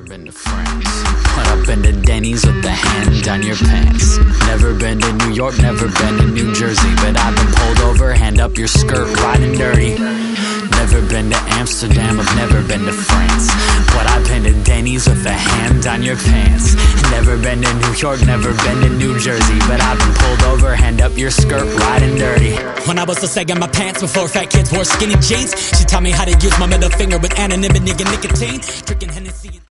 been to France, but I've been to Denny's with the hand on your pants. Never been to New York, never been to New Jersey, but I've been pulled over, hand up your skirt, riding dirty. Never been to Amsterdam, I've never been to France, but I've been to Denny's with a hand on your pants. Never been to New York, never been to New Jersey, but I've been pulled over, hand up your skirt, riding dirty. When I was still sagging my pants before fat kids wore skinny jeans, she taught me how to use my middle finger with anonymity and nicotine, drinking Hennessy.